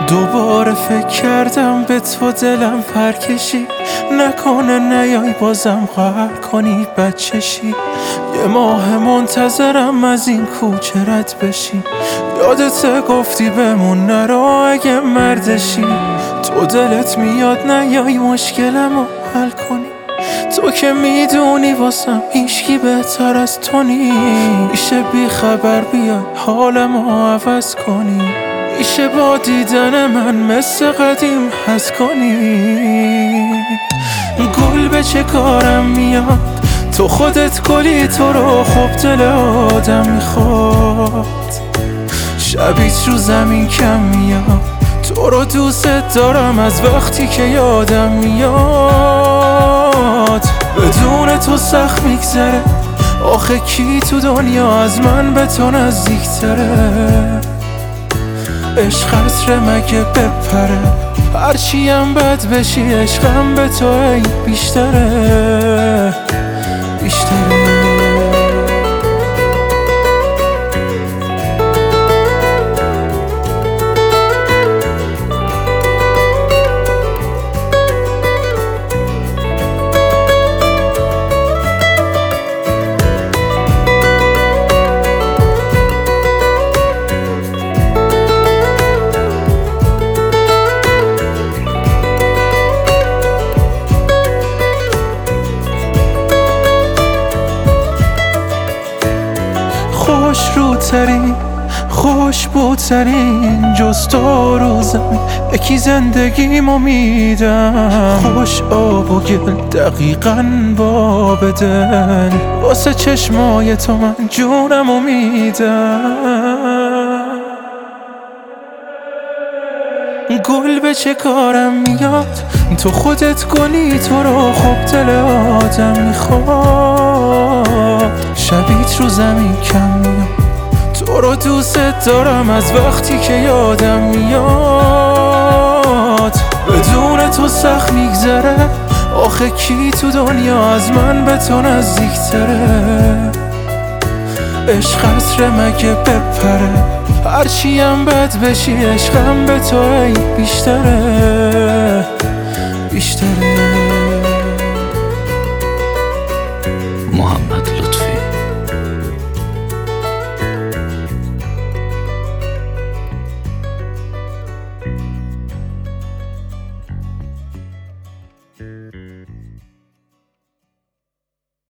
دوباره فکر کردم به تو دلم پرکشی، نکنه نیای بازم قهر کنی بچشی. یه ماه منتظرم از این کوچه رد بشی، یادت گفتی بمون نرو اگه مردشی. تو دلت میاد نیای مشکلمو حل کنی، تو که میدونی واسم هیچکی بهتر از تو نی. میشه بی خبر بیای حالمو عوض کنی، میشه با دیدن من مثل قدیم حس کنی. گل به چه کارم میاد، تو خودت گلی، تو رو خوب دل آدم میخواد. شبیت رو زمین کم میاد، تو رو دوست دارم از وقتی که یادم میاد. بدون تو سخت میگذره، آخه کی تو دنیا از من به تو نزدیکتره. عشقت مگه بپره، هرچیم بد بشی عشقم به تو ای بیشتره بیشتره. خوش روترین خوش بودترین جز تو رو زمین، یکی زندگیمو میدم. خوش آب و گل دقیقاً باب دل، واسه چشمای تو من جونمو میدم. گل به چه کارم میاد، تو خودت گلی، تو رو خوب دل آدم میخواد. شبیت رو زمین کم میاد، تو رو دوست دارم از وقتی که یادم میاد. بدون تو سخت میگذره، آخه کی تو دنیا از من به تو نزدیکتره. عشقت مگه بپره، هرچیم بد بشی عشقم به تو ای بیشتره بیشتره.